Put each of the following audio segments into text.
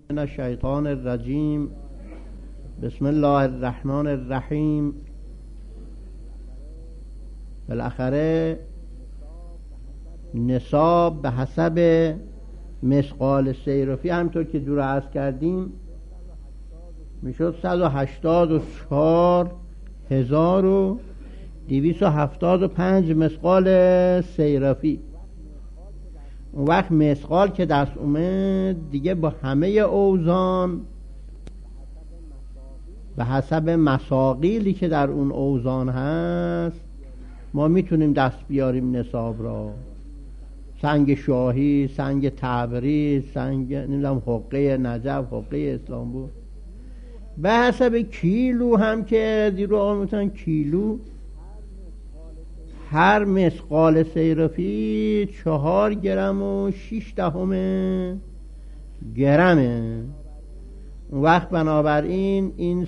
من الشیطان الرجیم. بسم الله الرحمن الرحیم. بالاخره نصاب به حسب مثقال صیرفی همطور که دور عرض کردیم میشد 184,275 مثقال صیرفی. اون وقت مثقال که دست اومد دیگه با همه اوزان به حسب مساقیلی که در اون اوزان هست ما میتونیم دست بیاریم نصاب را. سنگ شاهی، سنگ تبریز، سنگ نمیدونم حقه نجف، حقه اسلامبول، به حسب کیلو هم که دیرو آموزن کیلو. هر مثقال صیرفی 4 گرم و 6 دهم گرمه. اون وقت بنابراین این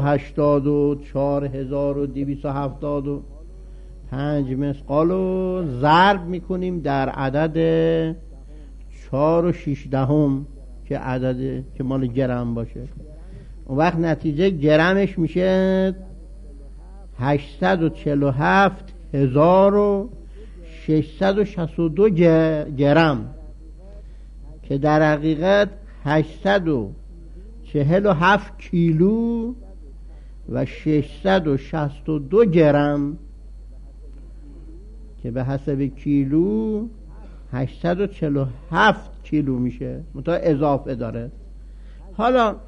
184,275 مثقال رو ضرب میکنیم در عدد 4 و 6 دهم که عدد که مال گرم باشه. اون وقت نتیجه گرمش میشه 847,662 گرم که در حقیقت 847 کیلو و 662 گرم که به حسب کیلو 847 کیلو میشه، منتها اضافه داره. حالا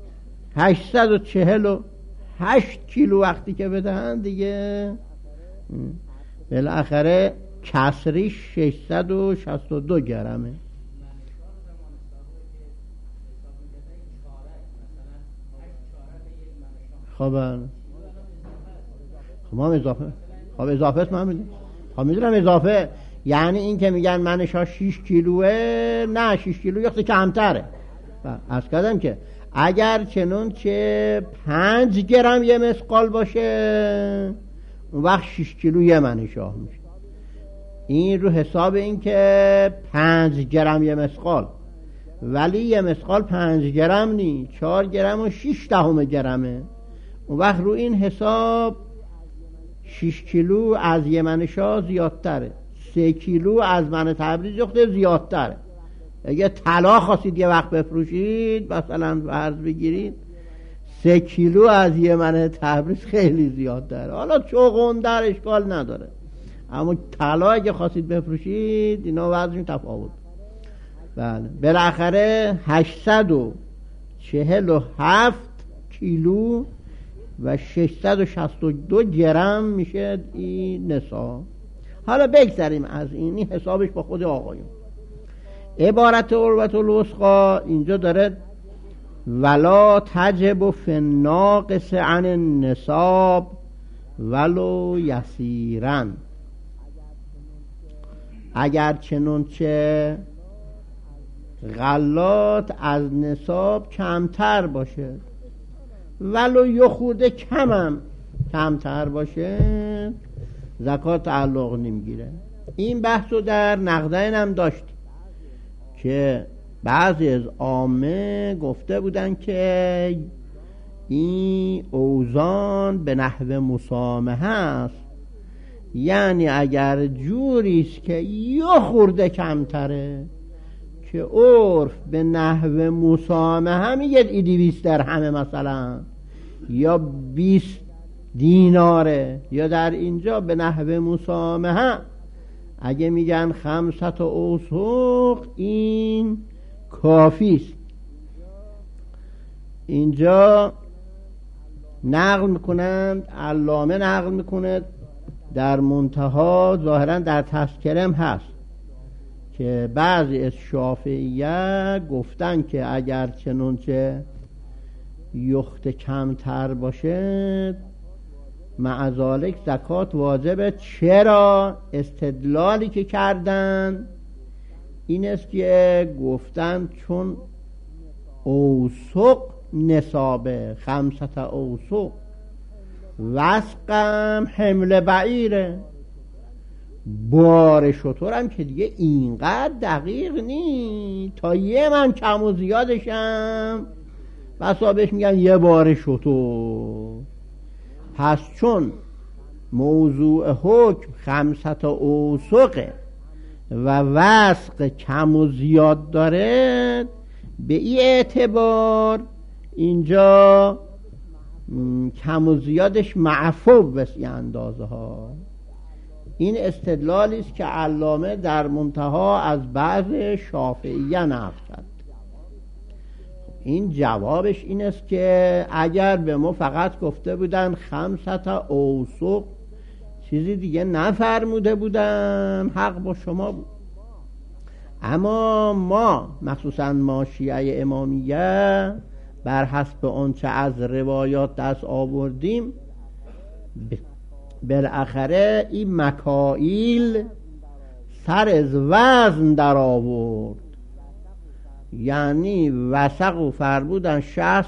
848 کیلو وقتی که بدهن دیگه بالاخره کسریش 662 گرمه. خب ما اضافه است. من میدونم اضافه یعنی این که میگن منشا 6 کیلوه، نه 6 کیلو یخت کمتره. از کردم که اگر چنون که 5 گرم یه مثقال باشه اون وقت 6 کیلو یه منشاه میشه. این رو حساب این که 5 گرم یه مثقال، ولی یه مثقال 5 گرم نی، 4 گرم و 6 دهم گرمه. اون وقت رو این حساب 6 کیلو از یه منشاه زیادتره، 3 کیلو از من تبریز یخته زیادتره. اگه طلا خواستید یه وقت بفروشید مثلا فرض بگیرید 3 کیلو از یمن تبریز خیلی زیاد داره. حالا چوغندر اشکال نداره، اما طلا اگه خواستید بفروشید اینا وزنشون تفاوت. بله بالاخره 847 کیلو و 662 گرم میشه این نصاب. حالا بگذاریم از این حسابش با خود آقایون. عبارت عروة الوثقی اینجا داره ولا تجب فی الناقص عن النصاب ولو یسیرا. اگر چنانچه غلات از نصاب کمتر باشه ولو یه خورده کمتر باشه زکات تعلق نمیگیره. این بحثو در نقدین هم داشت که بعضی از عامه گفته بودن که این اوزان به نحو مسامحه است، یعنی اگر جوریست که یه خورده کمتره که عرف به نحو مسامحه میگه 200 درهمه مثلا یا 20 دیناره، یا در اینجا به نحو مسامحه اگه میگن 500 اوسق این کافیست. اینجا نقل میکنند، علامه نقل میکند در منتها، ظاهرا در تذکرم هست که بعضی از شافعیه گفتن که اگر چنانچه یخت کمتر باشه مع ذالک زکات واجبه. چرا؟ استدلالی که کردن این است که گفتن چون اوسق نصابه، 500 اوسق، وسقم حمل بعیره، بار شترم که دیگه اینقدر دقیق نی، تا یه من کم و زیادشم بسا بهش میگن یه بار شتر. پس چون موضوع حکم 5 اوسقه و وسق کم و زیاد داره، به این اعتبار اینجا کم و زیادش معفو بس اندازه ها. این استدلالی است که علامه در منتها از بعض شافعیه نقل کرد. این جوابش این است که اگر به ما فقط گفته بودن 5 اوسق، چیزی دیگه نفرموده بودن، حق با شما بود. اما ما مخصوصا ما شیعه امامیه بر حسب آنچه از روایات دست آوردیم، بالاخره این مکائیل سر از وزن در آورد. یعنی وسق و فرمودن 60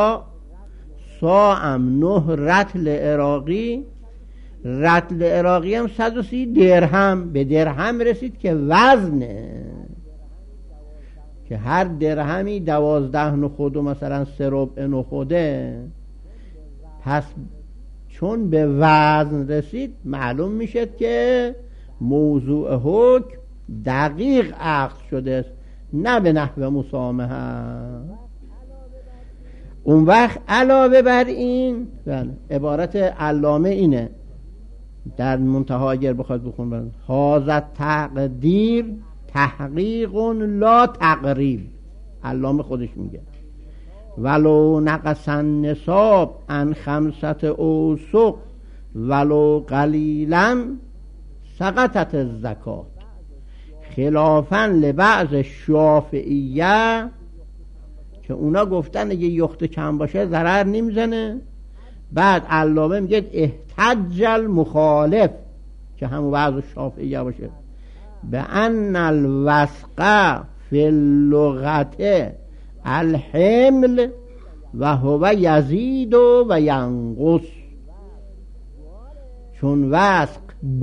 ساعم 9 رطل عراقی، رطل عراقی هم 130 درهم. به درهم رسید که وزنه، که هر درهمی 12 نخود و مثلا 3 ربع نخوده. پس چون به وزن رسید معلوم میشد که موضوع حکم دقیق عقد شده است، نه به نحو مسامحه. اون وقت علاوه بر این عبارت علامه اینه در منتها اگر بخواد بخون: هذا تقدیر تحقیق لا تقریب. علامه خودش میگه ولو نقص النصاب عن 5 اوسق ولو قلیلا سقطت الزکات، خلافاً لبعض شافعیه که اونا گفتن اگه یخت کم باشه ضرر نمیزنه. بعد علامه میگه احتج المخالف که همون بعض شافعیه باشه به ان الوسق فی اللغت الحمل و هو یزید و ینقص. چون وسق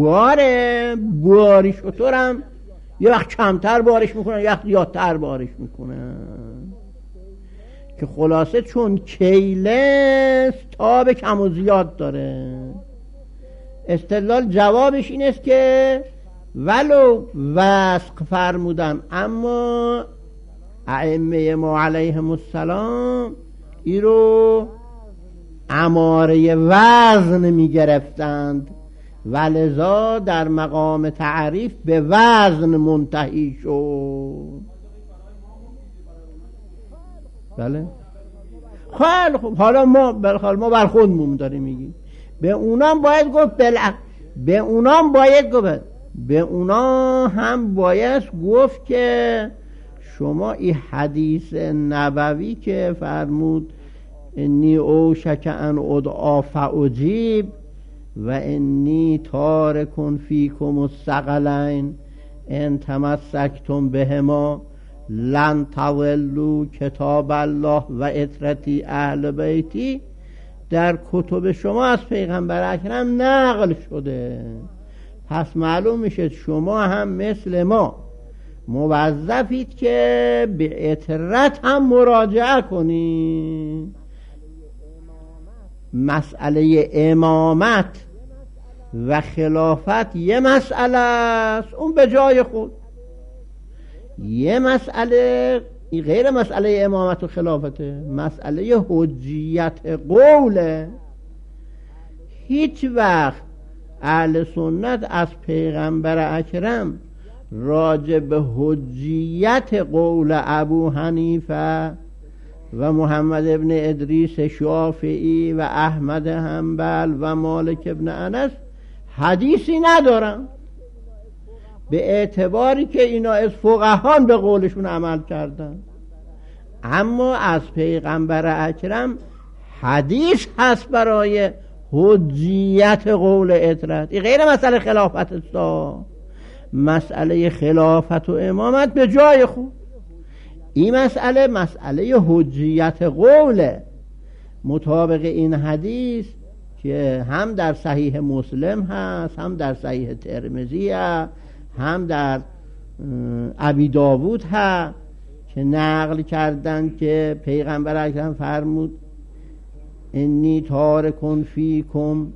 باری شترم یه وقت کمتر بارش میکنن، یه وقت زیادتر بارش میکنن، که خلاصه چون کیله تاب کم و زیاد داره. استدلال جوابش این است که ولو وسق فرمودن، اما ائمه ما علیهم السلام ای رو اماره وزن میگرفتند، ولذا در مقام تعریف به وزن منتهی شد. بله خیلی خوب، حالا ما بر خودمون داریم میگیم. به اونام باید گفت به اونا هم باید گفت که شما این حدیث نبوی که فرمود انی اوشک ان ادعا فاجیب و انی تارکن فیکم الثقلین ان تمسکتم بهما لن تضلوا کتاب الله و اطرتی اهل بیتی، در کتب شما از پیغمبر اکرم نقل شده. پس معلوم میشه شما هم مثل ما موظفید که به اطرت هم مراجعه کنید. مسئله امامت و خلافت یه مسئله است، اون به جای خود. یه مسئله غیر مسئله امامت و خلافته، مسئله حجیت قوله. هیچ وقت اهل سنت از پیغمبر اکرم راجع به حجیت قول ابو حنیفه و محمد ابن ادریس شافعی و احمد حنبل و مالک ابن انس حدیثی ندارم، به اعتباری که اینا از فقهان به قولشون عمل کردن. اما از پیغمبر اکرم حدیث هست برای حجیت قول اطرت. این غیر مسئله خلافت است، مسئله خلافت و امامت به جای خود. این مسئله حجیت قوله. مطابق این حدیث که هم در صحیح مسلم هست، هم در صحیح ترمذی هست، هم در ابی داوود هست که نقل کردن که پیغمبر اکرم فرمود انی تارکن فیکم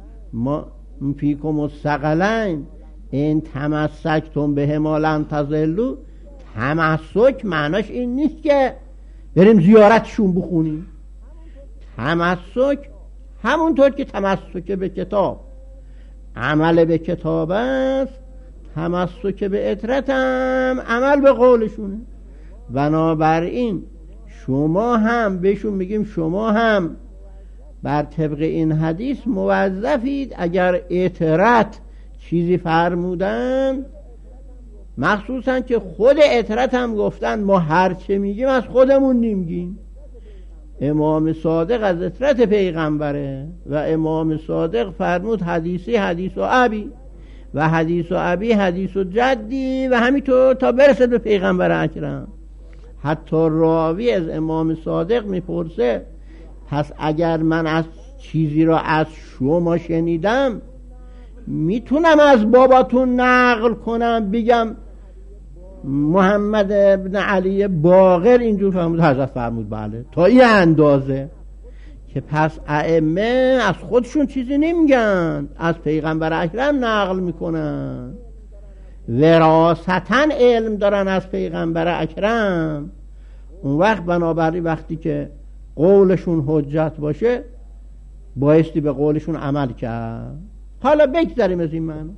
الثقلین این تمسکتم بهما لن تضلوا. تمسک معناش این نیست که بریم زیارتشون بخونیم. تمسک همونطور که تمسک به کتاب عمل به کتاب است، تمسک به عترت هم عمل به قولشونه. بنابراین شما هم بهشون میگیم شما هم بر طبق این حدیث موظفید اگر عترت چیزی فرمودن، مخصوصا که خود عترت هم گفتن ما هر چه میگیم از خودمون نمیگیم. امام صادق از عترت پیغمبره و امام صادق فرمود حدیثی حدیث و ابی و حدیث و ابی حدیث و جدی و همینطور تا برسه به پیغمبر اکرم. حتی راوی از امام صادق میپرسه پس اگر من از چیزی را از شما شنیدم میتونم از باباتون نقل کنم بگم محمد ابن علی باقر اینجور فرمود؟ حضرت فرمود بله، تا این اندازه که پس ائمه از خودشون چیزی نمیگن، از پیغمبر اکرم نقل میکنن، وراثتاً علم دارن از پیغمبر اکرم. اون وقت بنابراین وقتی که قولشون حجت باشه بایستی به قولشون عمل کرد. حالا بگذاریم از این معنی.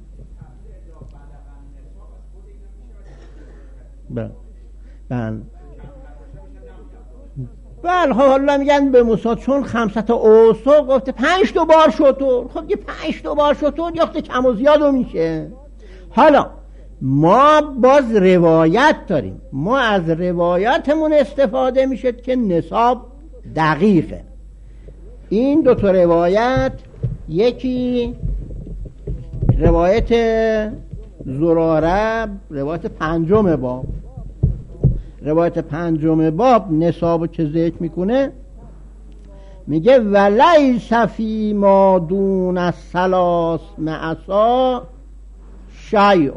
بله حالا میگن به موسی چون 500 اوسق گفته 5 بار شطور، خب یه 5 بار شطور یخت کم و زیادو میشه. حالا ما باز روایت داریم، ما از روایتمون استفاده میشه که نصاب دقیقه. این دو تا روایت، یکی روایت زراره، روایت 5 باب، روایت 5 باب نصابو که ذکر میکنه میگه ولیس فی ما دون الثلاث معصا شیء.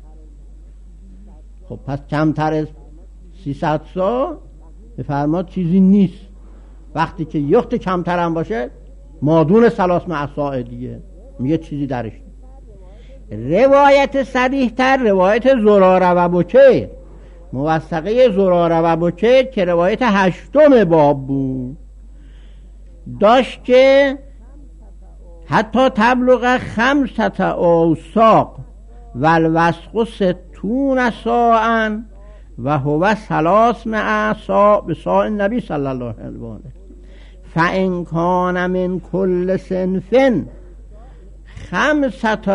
خب پس کمتر از 300 سا بفرماد چیزی نیست. وقتی که یخت کمتر هم باشه مادون 3 معصا دیگه میگه چیزی درش. روایت صریح تر روایت زراره و بکیر، موثقه زراره و بکیر که روایت 8 باب بود، داشت که حتی تبلغ 5 اوساق و الوسق 60 ساعا و هو 300 ساع به ساع النبی صلی الله علیه و آله. فإن کان من کل صنف 5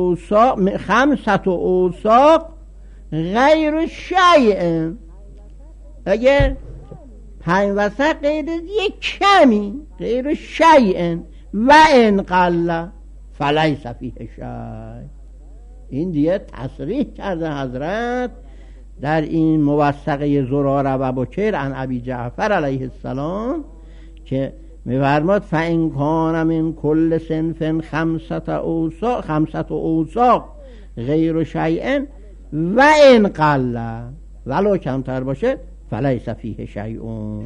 اوساق غیر شیء. اگر 5 وسق غیر یک کمی غیر شیء و ان قل فلیس فیه شیء. این دیگه تصریح کرده حضرت در این موثقه زراره و بکیر عن ابی جعفر علیه السلام که می‌فرماد فإن کان من کل صنف 5 اوساق غیر شیء و ان قل، ولو کمتر باشه فلیس فیه شیء.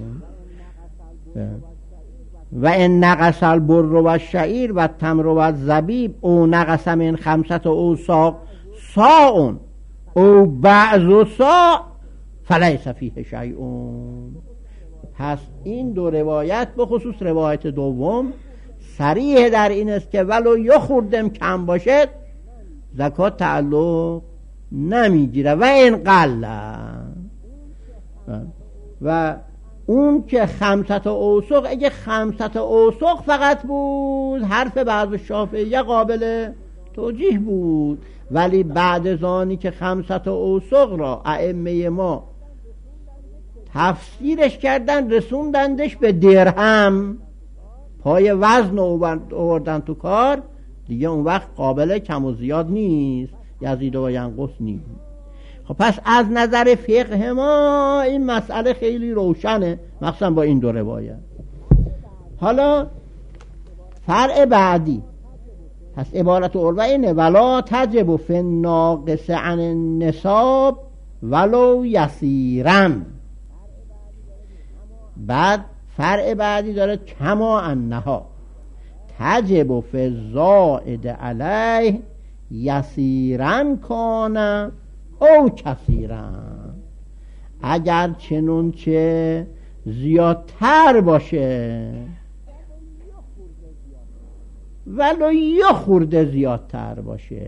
و ان نقص البر و الشعیر و التمر و الزبیب او نقص من 5 اوساق ساع او بعض ساع فلیس فیه شیء. پس این دو روایت به خصوص روایت دوم صریح در این است که ولو یه خوردم کم باشد زکات تعلق نمیگیره و این قل. و اون که 5 اوسق، اگه 5 اوسق فقط بود حرف بعض شافعیه قابل توجیه بود، ولی بعد از آنی که 5 اوسق را ائمه ما تفسیرش کردن رسوندندش به درهم، پای وزن آوردن تو کار دیگه، اون وقت قابل کم و زیاد نیست، یزید و ینقص نیست. خب پس از نظر فقه ما این مسئله خیلی روشنه، مخصوصا با این دو روایت. حالا فرع بعدی پس عبارت عروه اینه ولا تجب فی الناقص عن النصاب ولو یسیرا. بعد فرع بعدی داره کما انها تجب فی الزائد علیه یسیرا کان او کثیرا. اگر چنون چه زیادتر باشه ولو یه خورده زیادتر باشه،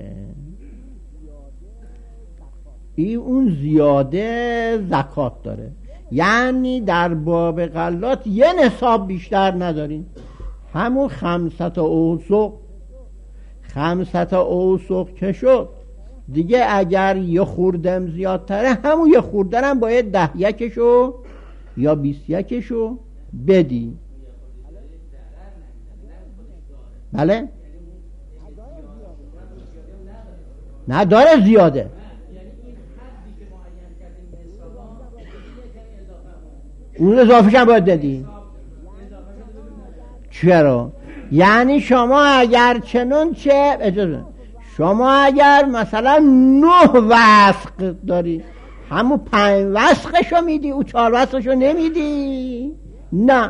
این اون زیاده زکات داره. یعنی در باب غلات یه نصاب بیشتر ندارین، همون 500 اوسق 500 اوسق که شد دیگه، اگر یه خوردم زیادتره همون یه خوردن هم باید 10 یکشو یا 20 یکشو بدی. بله نه داره زیاده، اون اضافهش هم باید بدی. چرا؟ یعنی شما اگر چنون چه اجازه، شما اگر مثلا 9 وسق داری همون 5 وسقشو میدی، او 4 وسقشو نمیدی. نه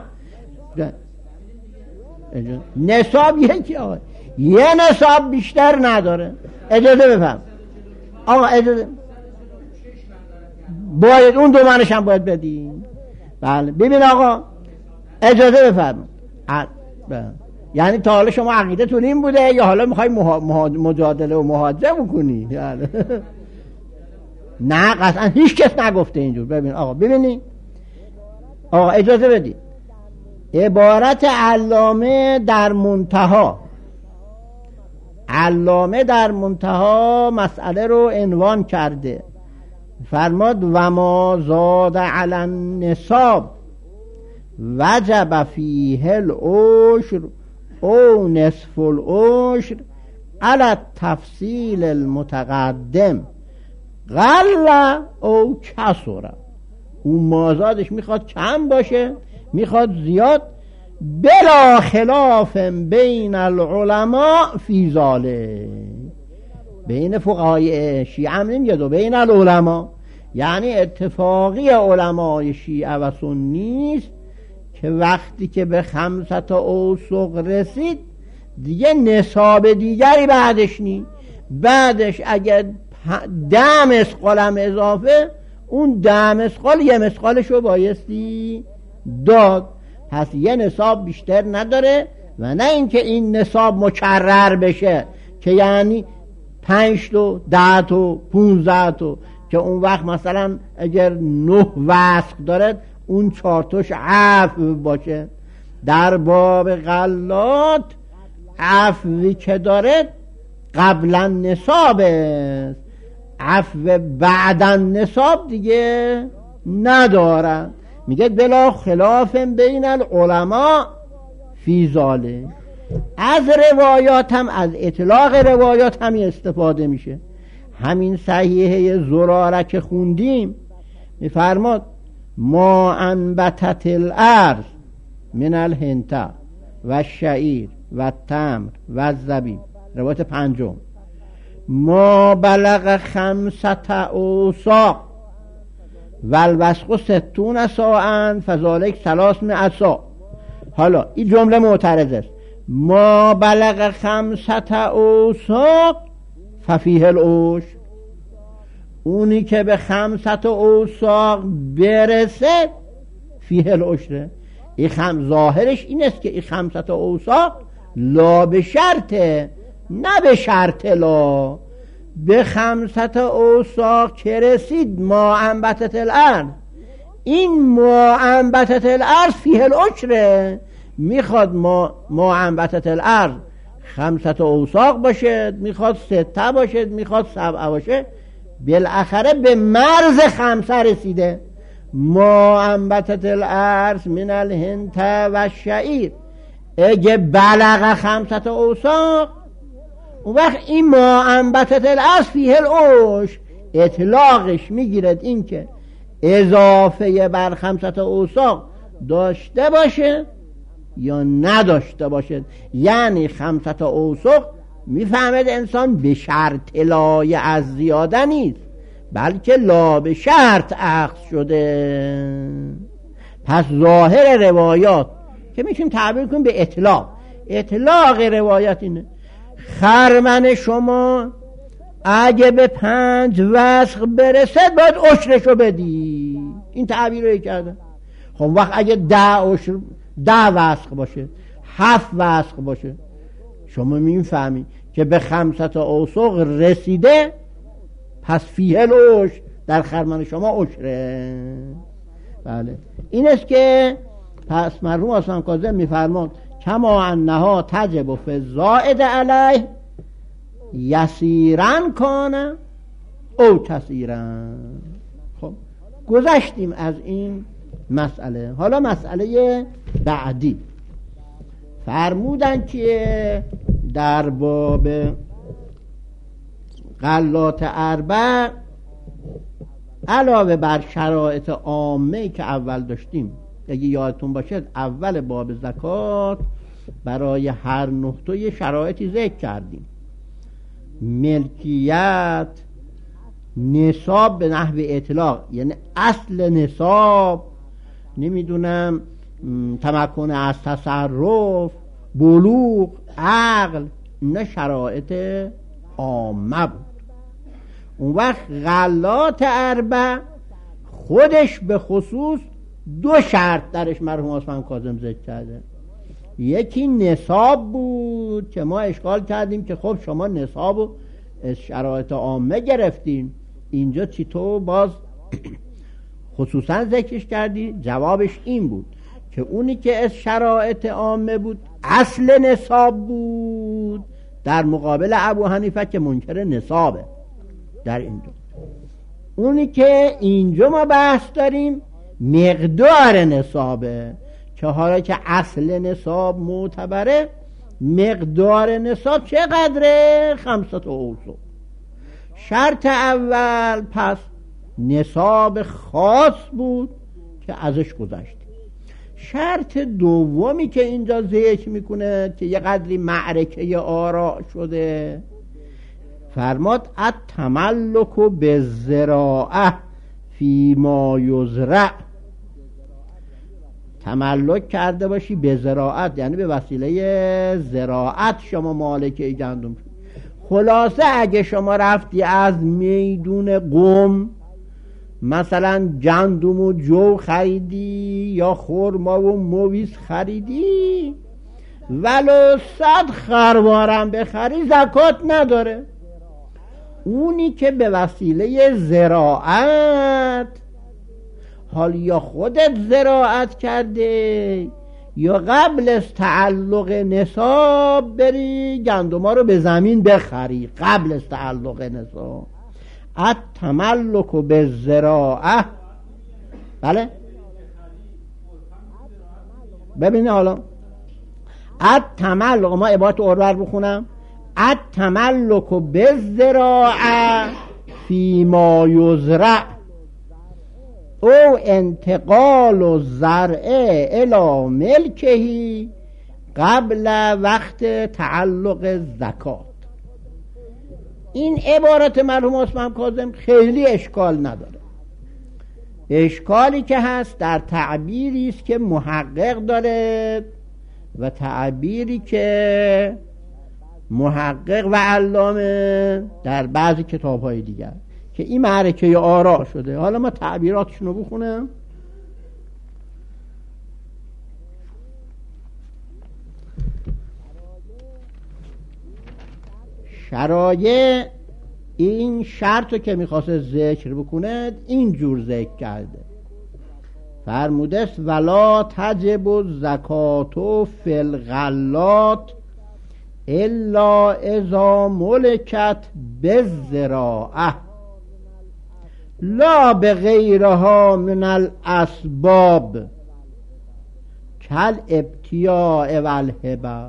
نصاب یکی آقا، یه نصاب بیشتر نداره. اجازه بفهم آقا، اجازه باید اون 2 منش هم باید بدی. بله ببین آقا اجازه بفرم. یعنی تا حالا شما عقیدتون این بوده یا حالا میخوای مجادله و محاجه بکنی؟ نه قطعا هیچ کس نگفته اینجور. ببین آقا، ببینی آقا اجازه بدی، عبارت علامه در منتها، علامه در منتها مسئله رو عنوان کرده، فرماد و ما زاد علی النصاب وجب فیه العشر او نصف العشر علی التفصیل المتقدم قل او کسر. اون مازادش میخواد کم باشه میخواد زیاد، بلا خلاف بین العلماء فی ذالک. بین فقهای شیعه هم نمیاد و بین العلماء، یعنی اتفاقی علمای شیعه و سنی است که وقتی که به 500 اوسق رسید دیگه نصاب دیگری بعدش نی. بعدش اگر 10 مثقال هم اضافه، اون 10 مثقال یه مثقالش رو بایستی داد. پس یه نصاب بیشتر نداره و نه اینکه این نصاب مکرر بشه که یعنی 5 تا 10 تا 15 تا، که اون وقت مثلا اگر 9 وسق داره اون 4 تاش عفو باشه. در باب غلات عفوی که داره قبلا نصاب است، عفو بعدا نصاب دیگه ندارن. میگه بلا خلاف بین العلماء فی ذالک. از روایات هم، از اطلاق روایات هم استفاده میشه. همین صحیحه زراره که خوندیم میفرماد ما انبتت الارض من الهنتا و الشعیر و التمر و الزبیب، روایت 5، ما بلغ 500 اوساق و الوسق 60 ساعا فذالک 300 ساع. حالا این جمله معترض است. ما بلغ 500 اوساق ففیه العشر، اونی که به 500 اوساق برسه فیه العشر. این ظاهرش این است که این 500 اوساق لا به شرطه، نه به شرط لا. به 500 اوساق که رسید ما انبتت الارض، این ما انبتت الارض فیه العشر. میخواد ما انبتت الارض 500 اوساق باشه، میخواد 6 باشه، میخواد 7 باشه، بالاخره به مرز 5 رسیده. ما انبتت الارض من الهنت و الشعیر، اگه بلغ 500 اوساق اون وقت این ما انبتت الارض فیه العشر اطلاقش میگیرد این که اضافه بر 500 اوساق داشته باشه یا نداشته باشد. یعنی 5 اوسق میفهمد انسان به شرط لایه از زیاده نیست، بلکه لا به شرط اخذ شده. پس ظاهر روایات که میتونیم تعبیر کنیم به اطلاق روایت اینه: خرمن شما اگه به 5 وسق برسد باید عشرشو بدی. این تعبیر رو کرده. خب وقت اگه 10 وسق باشه، 7 وسق باشه، شما میفهمید که به 5 اوسق رسیده، پس فیه العشر، در خرمن شما عشره. بله این است که پس مرحوم حسن کاظم میفرماد کما انها تجب فی الزائد علیه یسیرن کانه او کثیرن. خب گذشتیم از این مسئله. حالا مسئله بعدی فرمودن که در باب غلات اربع علاوه بر شرایط عامه که اول داشتیم، اگه یادتون باشد اول باب زکات برای هر نقطه یه شرایطی ذکر کردیم: ملکیت، نصاب به نحو اطلاق یعنی اصل نصاب، نمیدونم تمکن از تصرف، بلوغ، عقل، اینا شرایط عامه بود. اون وقت غلات اربع خودش به خصوص 2 شرط درش مرحوم عثمان کاظم ذکر کرده. یکی نصاب بود که ما اشکال کردیم که خب شما نصاب و شرایط عامه گرفتین، اینجا چطور باز خصوصا ذکرش کردی؟ جوابش این بود که اونی که از شرایط عامه بود اصل نصاب بود، در مقابل ابو حنیفه که منکر نصابه. در اینجا اونی که اینجا ما بحث داریم مقدار نصابه، که حالا که اصل نصاب معتبره، مقدار نصاب چقدره؟ 5 اوسق. شرط اول پس نصاب خاص بود که ازش گذشت. شرط دومی که اینجا ذکر میکنه که یه قدری معرکه آراء شده، فرماد التملک بالزراعه فی ما یزرع. تملک کرده باشی به زراعت، یعنی به وسیله زراعت شما مالک گندم شد. خلاصه اگه شما رفتی از میدون قم مثلا گندم و جو خریدی یا خرما و مویز خریدی، ولو 100 خروارم بخری زکات نداره. اونی که به وسیله زراعت، حال یا خودت زراعت کرده یا قبل از تعلق نصاب بری گندما رو به زمین بخری، قبل از تعلق نصاب. التملک بالزراعه. بله ببینید حالا التملک، ما عبارت اورور بخونم: التملک بالزراعه فی ما یزرع او انتقال الزرع الی ملکه قبل وقت تعلق زکات. این عبارت مرحوم عثمان کاظم خیلی اشکال نداره. اشکالی که هست در تعبیری است که محقق داره و تعبیری که محقق و علامه در بعضی کتاب‌های دیگر که این معرکه آراء شده. حالا ما تعبیراتشون رو بخونم. شرایع این شرط رو که میخواسته ذکر بکنه اینجور ذکر کرده. فرموده است ولا تجب الزکات فی الغلات الا اذا ملکت بالزراعه لا بغیرها من الاسباب کل ابتیاء و الهبه.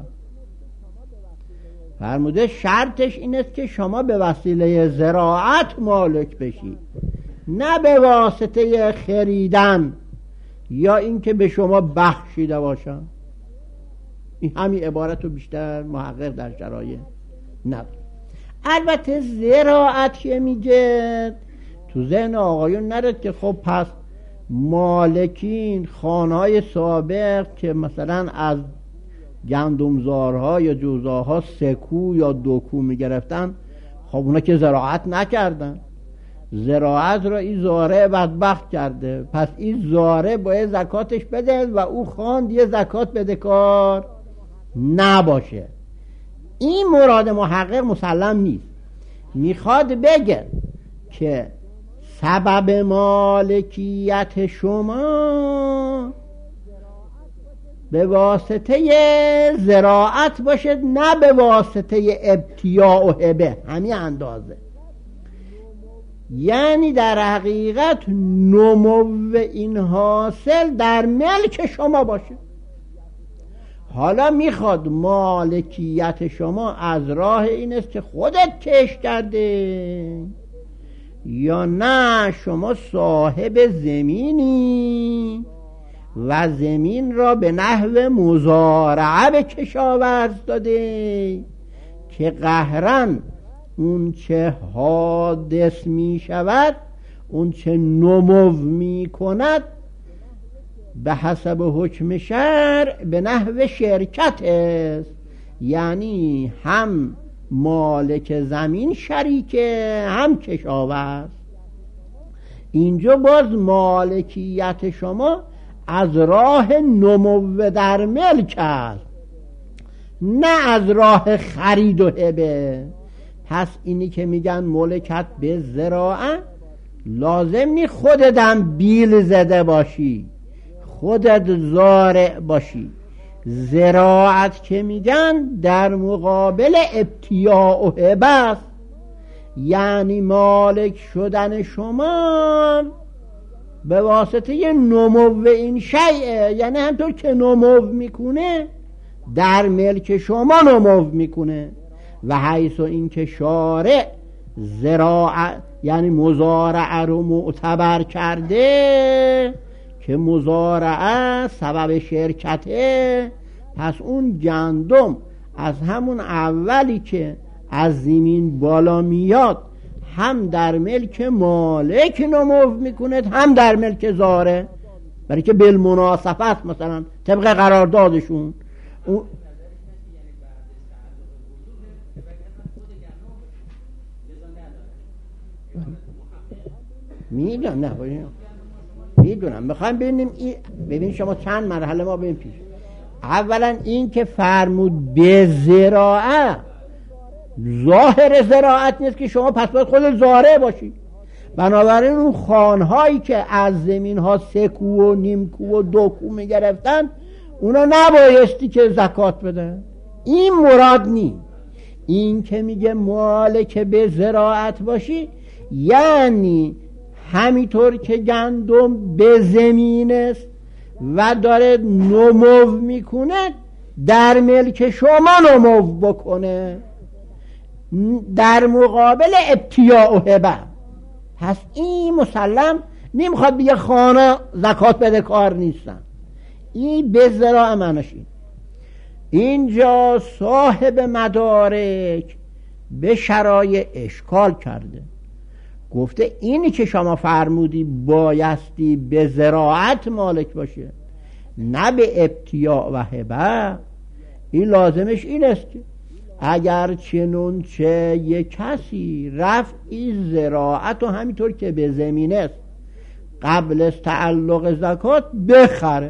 فرموده شرطش این است که شما به وسیله زراعت مالک بشی، نه به واسطه خریدن یا اینکه به شما بخشیده باشن. این همین عبارت رو بیشتر محقق در شرایع نداره. البته زراعت که میگه تو ذهن آقایون نرد که خب پس مالکین خانهای سابق که مثلا از گندمزارها یا جوزاها 3 کو یا 2 کو میگرفتن، خب اونا که زراعت نکردن، زراعت را این زاره بدبخت کرده، پس این زاره باید زکاتش بده و او خان دیگه زکات بده کار نباشه. این مراد محقق مسلم نیست. میخواد بگه که سبب مالکیت شما به واسطه زراعت باشد، نه به واسطه ابتیاع و هبه. همین اندازه. یعنی در حقیقت نمو این حاصل در ملک شما باشه. حالا میخواد مالکیت شما از راه این است که خودت کشت کرده یا نه شما صاحب زمینی و زمین را به نحو مزارعه به کشاورز داده که قهراً اون چه حادث می شود، اون چه نمو می کند به حسب حکم شرع به نحو شرکت است. یعنی هم مالک زمین شریکه، هم کشاورز. اینجا باز مالکیت شما از راه نمو در ملک است، نه از راه خرید و هبه. پس اینی که میگن ملکت به زراعت، لازم نی خودت بیل زده باشی، خودت زارع باشی. زراعت که میگن در مقابل ابتیاع و هبه است. یعنی مالک شدن شما به واسطه نمو این شیء، یعنی همطور که نمو میکنه در ملک شما نمو میکنه. و حیث این که شارع زراعت یعنی مزارعه رو معتبر کرده که مزارعه سبب شرکته، پس اون گندم از همون اولی که از زمین بالا میاد هم در ملک مالک نمو میکنه، هم در ملک زاره، برای که بالمناسبت مثلا طبق قراردادشون میدونم. میخوایم ببینیم ببین شما چند مرحله ما بریم پیش. اولا این که فرمود به زراعت، ظاهر زراعت نیست که شما پس باید خود زارع باشی. بنابراین اون خانهایی که از زمین ها 3 کو و نیم کو و 2 کو میگرفتن اونا نبایستی که زکات بدن. این مراد نیست. این که میگه مالک به زراعت باشی یعنی همینطور که گندم به زمین است و داره نمو میکنه در ملک شما نمو بکنه در مقابل ابتیاع و هبه. پس این مسلم نمیخواد بگه خانه زکات بده کار نیستن. این به زراعه معناش اینجا صاحب مدارک به شرایع اشکال کرده، گفته اینی که شما فرمودی بایستی به زراعت مالک باشه نه به ابتیاع و هبه. این لازمش این است که اگر چنون چه یک کسی رفعی زراعت و همینطور که به زمین است قبل از تعلق زکات بخره،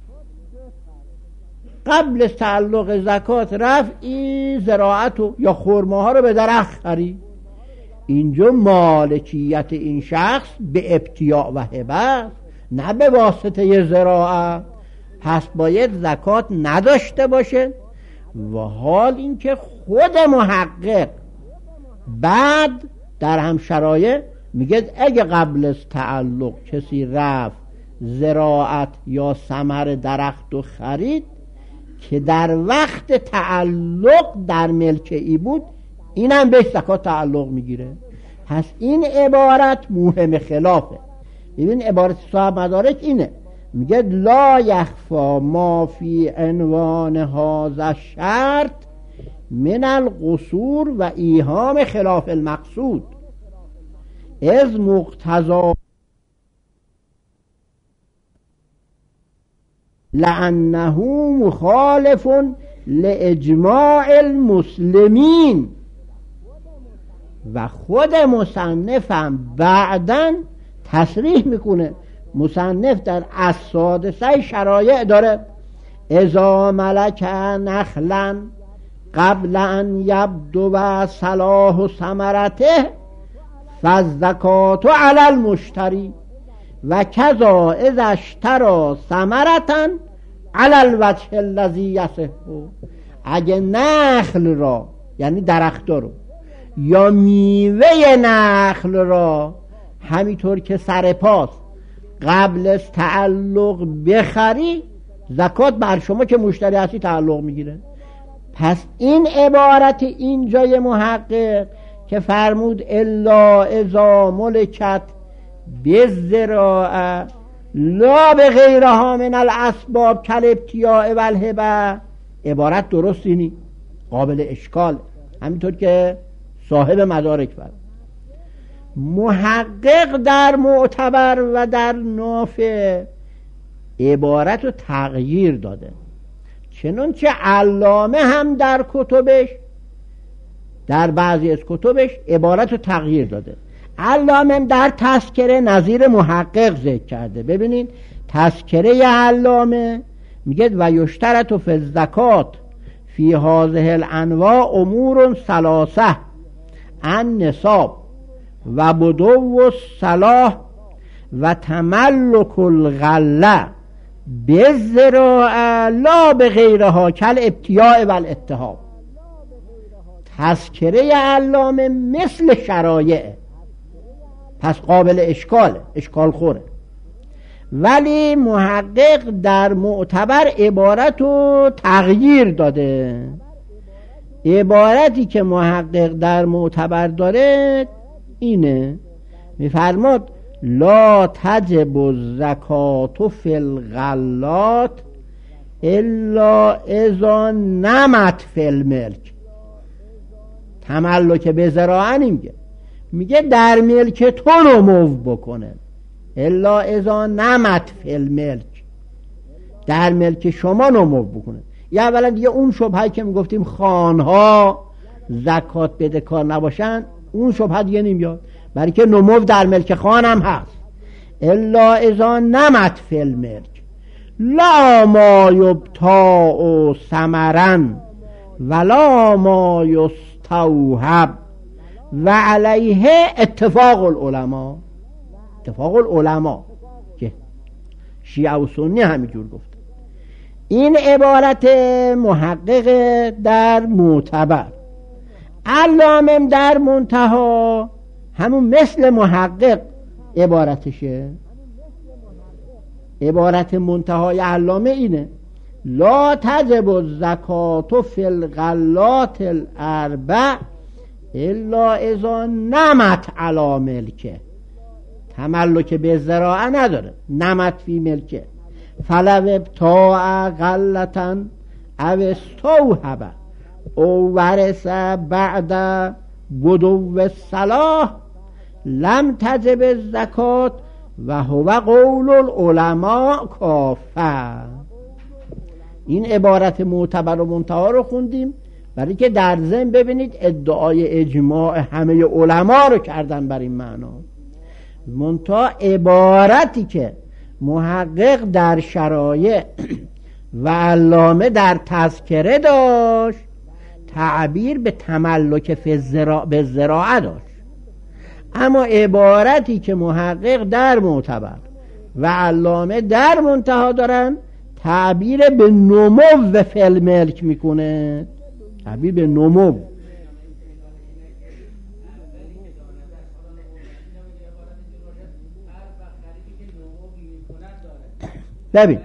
قبل از تعلق زکات رفعی زراعت یا خرماها رو به درخت خری، اینجا مالکیت این شخص به ابتیاع و هبه نه به واسطه زراعت. پس باید زکات نداشته باشه. و حال اینکه خود محقق بعد در هم شرایع میگه اگه قبل از تعلق کسی رفت زراعت یا ثمر درخت و خرید که در وقت تعلق در ملک ای بود، اینم بهش زکات تعلق میگیره. پس این عبارت موهم خلافه. ببین عبارت صاحب مدارک اینه، میگه لا یخفا ما فی عنوان هذا شرط من القصور و ایهام خلاف المقصود از مقتضا لأنه مخالف لاجماع المسلمین. و خود مصنفم بعداً تصریح میکنه، مصنف در السادسه شرایع داره، اذا ملک نخلا قبل ان یبدو و صلاح ثمرته فالزکات علی المشتری و کذا اذا اشتری ثمرة علی الوجه الذی یصح. اگه نخل را یعنی درخت رو یا میوه نخل را همینطور که سر پاس قبل از تعلق بخری، زکات بر شما که مشتری هستی تعلق میگیره. پس این عبارت اینجای محقق که فرمود الا اذا ملکت بالزراعه لا بغیرها من الاسباب کالابتیاء والهبه، عبارت درستی نی، قابل اشکال، همینطور که صاحب مدارک فرمود. محقق در معتبر و در نافع عبارت رو تغییر داده، چنانچه علامه هم در کتبش، در بعضی از کتبش عبارت رو تغییر داده. علامه در تذکره نظیر محقق ذکر کرده. ببینین تذکره علامه میگه و یشترط فی الزکات فی هذه الانواع امور ثلاثه النصاب و بدو الصلاح و تملک الغله بالزراعه لا بغیرها کالابتیاء والاتهاب. تذکره علامه مثل شرایع، پس قابل اشکاله، اشکال خوره، ولی محقق در معتبر عبارت رو تغییر داده. عبارتی که محقق در معتبر داره اینه، میفرماد لا تجب الزکات فی الغلات الا اذا نمت فی الملک. تملک به زراعه میگه در ملک تو نمو بکنه، الا اذا نمت فی الملک، در ملک شما نمو بکنه. یا اولا دیگه اون شبهه که میگفتیم خانها زکات بده کار نباشن، اون شبهه دیگه نمیاد، برای که نمو در ملک خان هم هست. الا اذا نمت فی الملک لا ما یبتاع ثمرا ولا ما یستوهب و علیه اتفاق العلماء. اتفاق العلماء که شیعه و سنی همینجور گفت. این عبارت محقق در معتبر. علامه در منتها همون مثل محقق عبارتشه. عبارت منتهای علامه اینه لا تجب الزکات فی الغلات الاربع الا اذا نمت علی ملکه. تملک به زراعه نداره، نمت فی ملکه. فلو ابتاع غلتا او استوهب او ورث بعد بدو الصلاح لم تجب الزکات و هو قول العلماء کافر. این عبارت معتبر و منتها رو خوندیم برای که در ضمن ببینید ادعای اجماع همه علما رو کردن بر این معنا. منتها عبارتی که محقق در شرایع و علامه در تذکره داشت تعبیر به تملک به زراعه داشت، اما عبارتی که محقق در معتبر و علامه در منتها دارن تعبیر به نمو فی الملک میکنه. تعبیر به نمو. ببین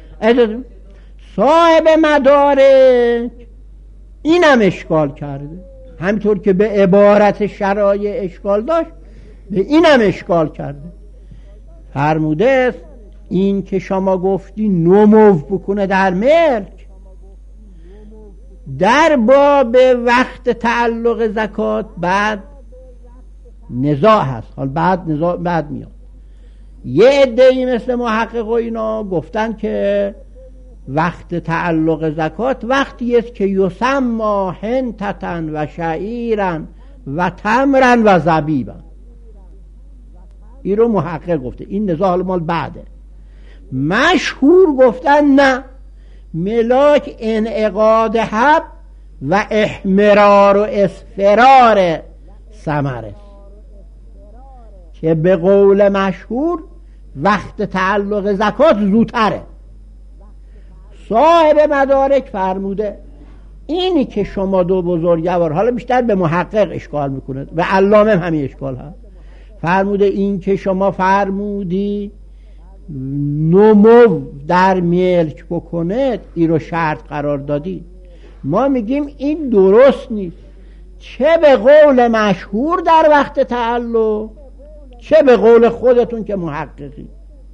صاحب مدارک اینم اشکال کرده، همینطور که به عبارت شرایع اشکال داشت به اینم اشکال کرده. فرموده است این که شما گفتی نمو بکنه در ملک، در باب وقت تعلق زکات بعد نزاع هست. حال بعد نزاع بعد میاد. یه عده‌ای مثل محقق و اینا گفتن که وقت تعلق زکات وقتی است که یسمى حنطة و شعیرا و تمرا و زبیبا. این رو محقق گفته. این نزاع حال مال بعده. مشهور گفتن نه، ملاک انعقاد حب و احمرار و اصفرار ثمره، که به قول مشهور وقت تعلق زکات زودتره. صاحب مدارک فرموده اینی که شما دو بزرگوار، حالا بیشتر به محقق اشکال میکنه، به علامه همین اشکال هست، فرموده این که شما فرمودی نمو در ملک بکنه، این رو شرط قرار دادی. ما میگیم این درست نیست، چه به قول مشهور در وقت تعلق، چه به قول خودتون که محققی.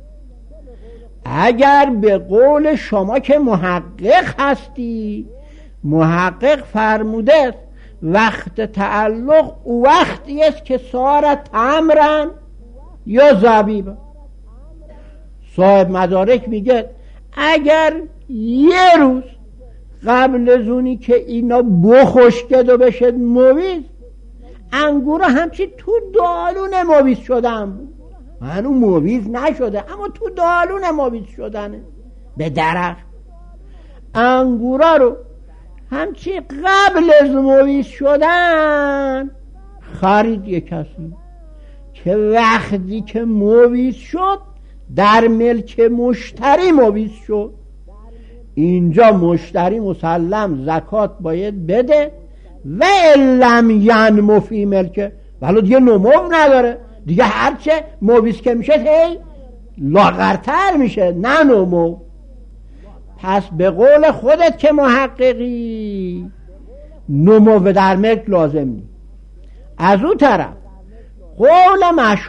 اگر به قول شما که محقق هستی، محقق فرموده وقت تعلق او وقتی است که سار تمرن یا زبیبا. صاحب مدارک میگه اگر یه روز قبل از اونی که اینا بخشکد و بشد مویز، انگورا همچی تو دالون مویز شدن بود، هنو مویز نشده اما تو دالون مویز شدنه به درخت. انگورا رو همچی قبل از مویز شدن خرید یک کسی، که وقتی که مویز شد در ملک مشتری مویز شد. اینجا مشتری مسلم زکات باید بده و لم ینمو فی ملکه، ولی دیگه نمو نداره دیگه، هرچه مویز که میشه هی لاغرتر میشه، نه نمو. پس به قول خودت که محققی نمو در ملک لازم نیست. از اون طرف قول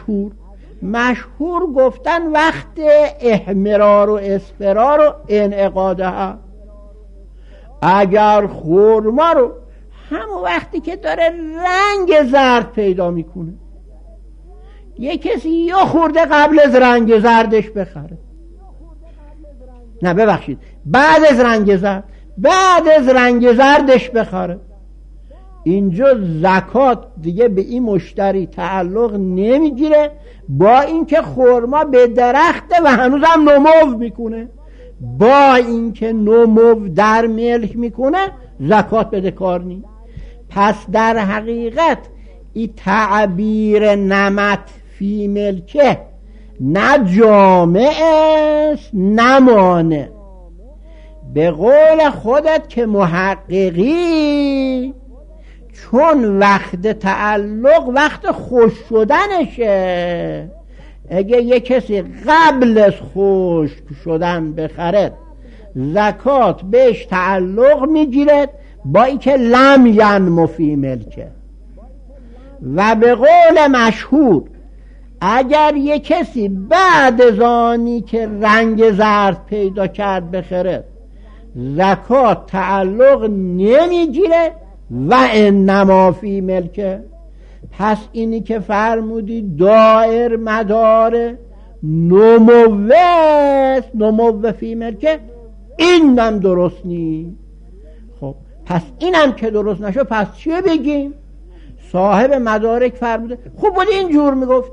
مشهور گفتن وقت احمرار و اصفرار و انعقاده. اگر خرما رو همون وقتی که داره رنگ زرد پیدا میکنه، یه کسی یا خورده قبل از رنگ زردش بخره، نه ببخشید بعد از رنگ زردش بخره، اینجا زکات دیگه به این مشتری تعلق نمیگیره، با اینکه خرما به درخته و هنوزم نمو میکنه، با اینکه نمو در ملک میکنه زکات بده کار نیست. پس در حقیقت این تعبیر نمت فی ملکه نه جامع است نه مانع. به قول خودت که محققی، چون وقت تعلق وقت خوش شدنشه، اگه یه کسی قبل از خشک شدن بخرد زکات بهش تعلق میگیرد، با اینکه لم ینمو فی ملکه. و به قول مشهور اگر یه کسی بعد از آنی که رنگ زرد پیدا کرد بخرد زکات تعلق نمیگیره و انما فی ملکه. پس اینی که فرمودی دایر مدار نمو فی ملکه، اینم درست نیست. خب پس اینم که درست نشد پس چیه بگیم؟ صاحب مدارک فرموده خوب بود اینجور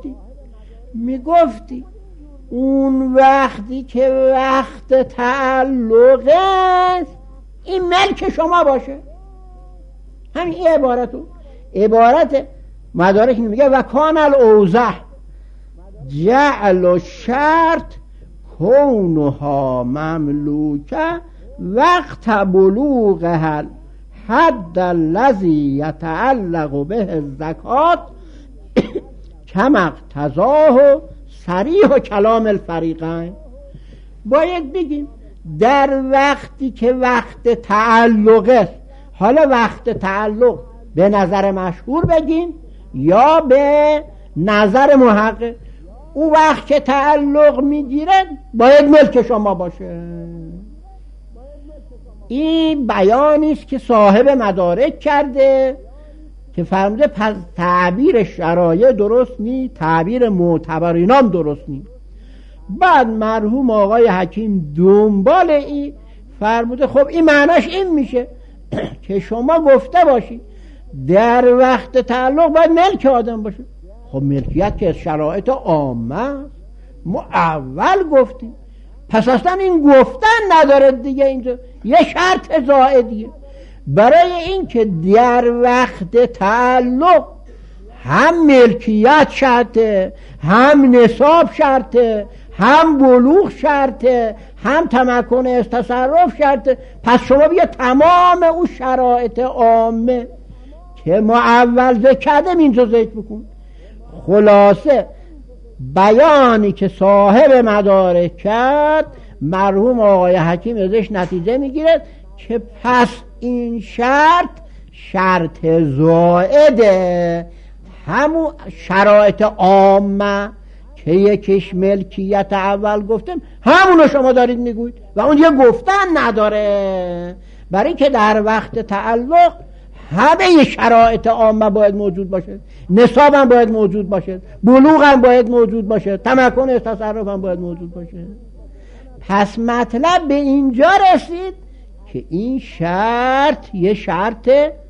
میگفتی اون وقتی که وقت تعلق است این ملک شما باشه. همین این عبارت مدارک میگه و کان الاوضح جعل الشرط کونها مملوکه وقت بلوغها حد الذی یتعلق به الزکات کما اقتضاه صریح و کلام الفریقین. باید بگیم در وقتی که وقت تعلق است، حالا وقت تعلق به نظر مشهور بگیم یا به نظر محقق، اون وقت که تعلق میگیره باید ملک شما باشه. این بیانی است که صاحب مدارک کرده که فرموده پس تعبیر شرایع درست نی، تعبیر معتبرینام درست نی. بعد مرحوم آقای حکیم دنبال این فرموده خب این معناش این میشه که شما گفته باشی در وقت تعلق باید ملک آدم باشه. خب ملکیت که شرایط عامه ما اول گفتیم، پس اصلا این گفتن نداره دیگه، اینجا یه شرط زائدیه برای این که در وقت تعلق هم ملکیت شرطه، هم نصاب شرطه، هم بلوغ شرطه، هم تمکن از تصرف شرطه. پس شما بیا تمام اون شرایط عامه که ما اول ذکر کردیم اینجا ذکر بکن. خلاصه بیانی که صاحب مدارک کرد مرحوم آقای حکیم ازش نتیجه میگیره که پس این شرط زائده، همون شرایط عامه که یکیش ملکیت اول گفتیم همونو شما دارید میگوید و اون یه گفتن نداره، برای که در وقت تعلق همه شرایط عامه باید موجود باشه، نصاب هم باید موجود باشه، بلوغ هم باید موجود باشه، تمکن از تصرف هم باید موجود باشه. پس مطلب به اینجا رسید که این شرط یه شرط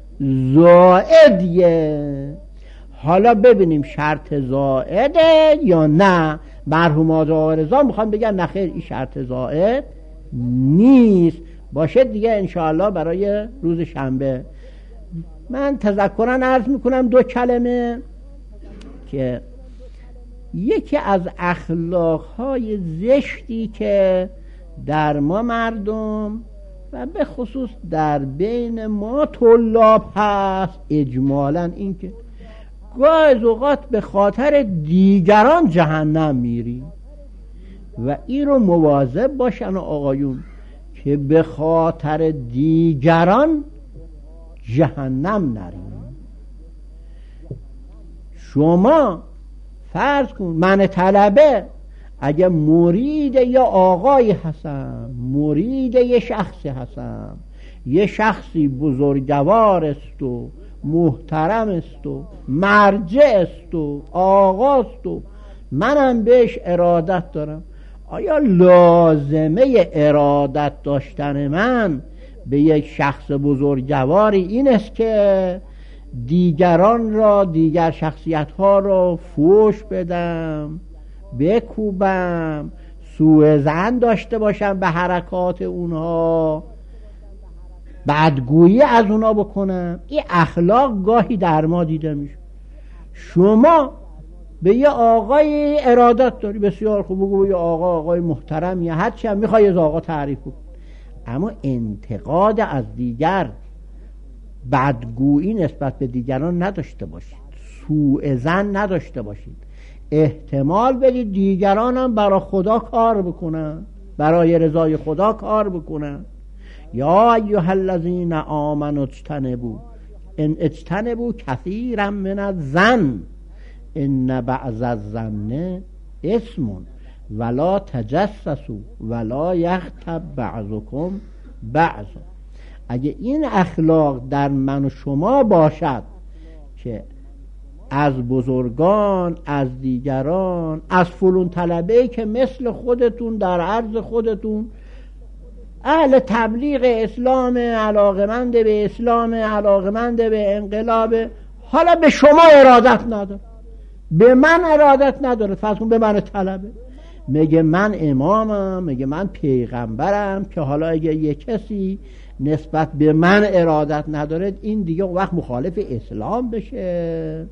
زائدیه. حالا ببینیم شرط زائده یا نه. مرحوم آقا رضا میخوام بگم نخیر این شرط زائد نیست، باشه دیگه انشاءالله برای روز شنبه. من تذکرا عرض میکنم 2 کلمه که یکی از اخلاقهای زشتی که در ما مردم و به خصوص در بین ما طلاب هست اجمالاً این که گاهی اوقات به خاطر دیگران جهنم میری و این رو مواظب باشن آقایون که به خاطر دیگران جهنم نریم. شما فرض کن من طلبه اگه مرید یا آقایی هستم، مرید یه شخصی هستم، یه شخصی بزرگوار است و محترم است و مرجع است و آقاست و منم بهش ارادت دارم، آیا لازمه ارادت داشتن من به یک شخص بزرگواری این است که دیگران را، دیگر شخصیت ها را فوش بدم، بکوبم، سوء ظن داشته باشم به حرکات اونها، بدگویی از اونا بکنم؟ این اخلاق گاهی در ما دیده میشه. شما به یه آقای ارادت داری، بسیار خوب، بگو یه آقای محترم یا هرچی هم میخوای از آقا تعریف کن، اما انتقاد از دیگر، بدگویی نسبت به دیگران نداشته باشید، سوء ظن نداشته باشید، احتمال بدید دیگران هم برای خدا کار بکنن، برای رضای خدا کار بکنن. یا ایها الذین آمنوا اجتنبوا کثیرا من الظن ان بعض الظن اسم ولا تجسسوا ولا یغتب بعضکم بعضا. اگه این اخلاق در من و شما باشد که از بزرگان، از دیگران، از فلان طلبه‌ای که مثل خودتون در عرض خودتون اهل تبلیغ اسلام، علاقمند به اسلام، علاقمند به انقلاب، حالا به شما ارادت نداره، به من ارادت نداره، فرض کن به من طلبه، میگه من امامم، میگه من پیغمبرم، که حالا اگه یه کسی نسبت به من ارادت نداره این دیگه وقت مخالف اسلام بشه.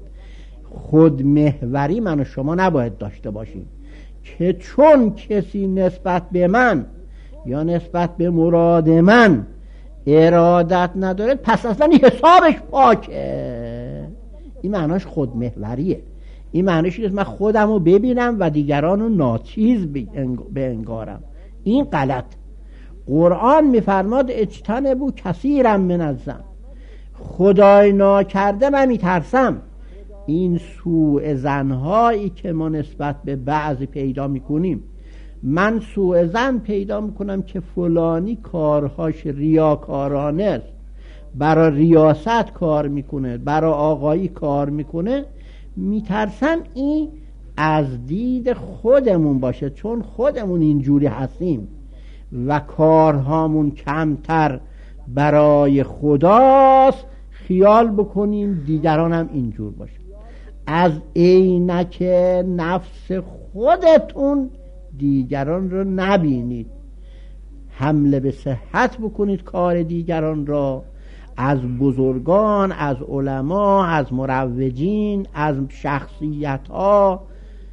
خودمحوری من و شما نباید داشته باشیم که چون کسی نسبت به من یا نسبت به مراد من ارادت نداره پس اصلا حسابش پاکه. این معناش خودمحوریه، این معنیش که من خودم رو ببینم و دیگران رو ناچیز بنگارم. این غلط. قرآن میفرماد اجتنبوا کثیرا من الظن، خدای ناکرده من میترسم این سوء ظن‌هایی که ما نسبت به بعضی پیدا میکنیم، من سوء ظن پیدا میکنم که فلانی کارهاش ریاکارانه است، برای ریاست کار میکنه، برای آقایی کار میکنه، میترسم این از دید خودمون باشه، چون خودمون اینجوری هستیم و کارهامون کمتر برای خداست، خیال بکنیم دیگران هم اینجور باشه. از عینک نفس خودتون دیگران رو نبینید، حمله به صحت بکنید کار دیگران را. از بزرگان، از علما، از مروجین، از شخصیت ها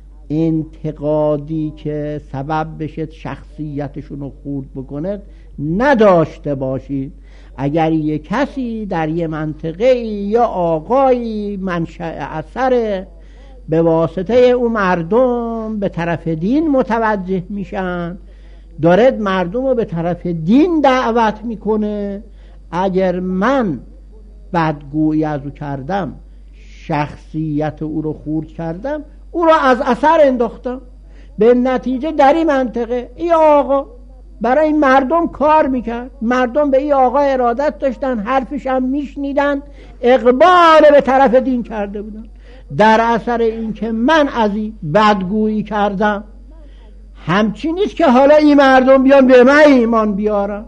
انتقادی که سبب بشه شخصیتشون رو خورد بکنه نداشته باشید. اگر یک کسی در یه منطقه یا آقایی منشأ اثر به واسطه اون مردم به طرف دین متوجه میشن، داره مردم رو به طرف دین دعوت میکنه، اگر من بدگویی از او کردم، شخصیت او رو خورد کردم، او رو از اثر انداختم، به نتیجه در این منطقه این آقا برای این مردم کار میکرد، مردم به این آقا ارادت داشتن، حرفش هم میشنیدن، اقبال به طرف دین کرده بودن. در اثر این که من از این بدگویی کردم، همچین نیست که حالا این مردم بیان به من ایمان بیارن،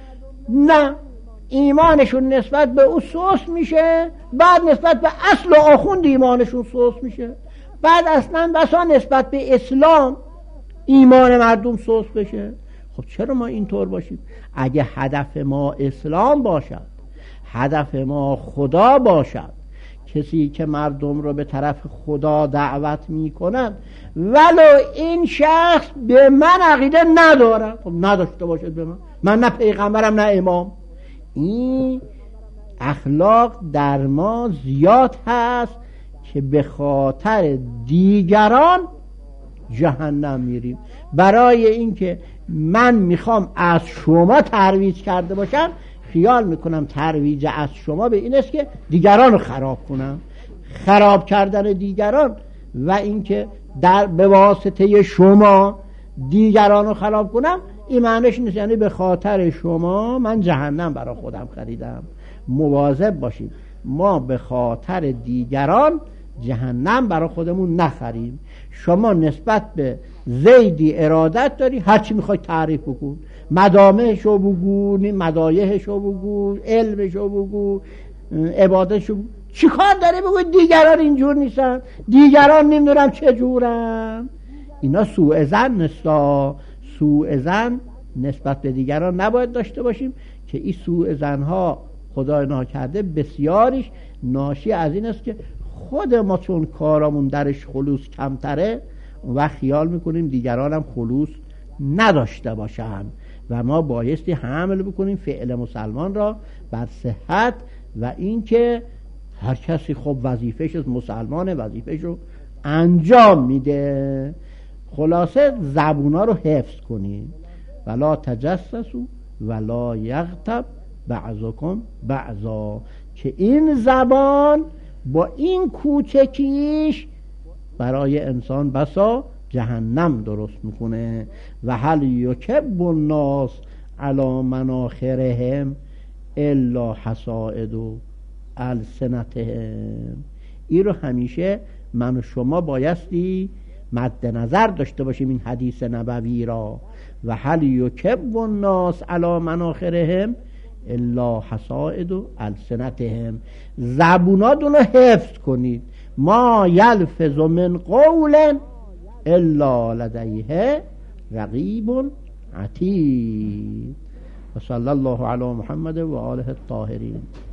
نه، ایمانشون نسبت به او سوس میشه، بعد نسبت به اصل و آخوند ایمانشون سوس میشه، بعد اصلا بسا نسبت به اسلام ایمان مردم سوس بشه. خب چرا ما اینطور باشیم؟ اگه هدف ما اسلام باشد، هدف ما خدا باشد، کسی که مردم رو به طرف خدا دعوت میکنند ولو این شخص به من عقیده نداره، خب نداشته باشد به من نه پیغمبرم نه امام. این اخلاق در ما زیاد هست که به خاطر دیگران جهنم میریم. برای اینکه من میخوام از شما ترویج کرده باشم، خیال میکنم ترویج از شما به این است که دیگران رو خراب کنم. خراب کردن دیگران و اینکه در به واسطه شما دیگران رو خراب کنم، این معنیش نیست یعنی به خاطر شما من جهنم برای خودم خریدم. مواظب باشیم ما به خاطر دیگران جهنم برای خودمون نخریم. شما نسبت به زیدی ارادت داری، هرچی میخوای تعریف بکن، مدامهشو بگو، مدایحشو بگو، علمشو بگو، عبادتشو بگو، چی کار داری بگو دیگران اینجور نیستن، دیگران نمیدونم چجورن. اینا سوء ظن نستا. سوء ظن نسبت به دیگران نباید داشته باشیم که این سوء ظنها خدای ناکرده بسیاریش ناشی از این است که خود ما چون کارامون درش خلوص کمتره و خیال میکنیم دیگران هم خلوص نداشته باشن و ما بایستی حمل بکنیم فعل مسلمان را بر صحت و اینکه هر کسی خب وظیفهش از مسلمان وظیفهش رو انجام میده. خلاصه زبونا رو حفظ کنید. ولا تجسسوا ولا یغتب بعضکم بعضا، که این زبان با این کوچکیش برای انسان بسا جهنم درست میکنه. و هل یکب الناس علی مناخرهم الا حصائد السنتهم. این رو همیشه من و شما بایستی مد نظر داشته باشیم این حدیث نبوی را. و هل یکب الناس علی مناخرهم الا حصائد السنتهم. زبوناتون رو حفظ کنید. ما یلفظ من قول الا لدیه رقیب عتید. و صلی الله علی محمد و آله الطاهرین.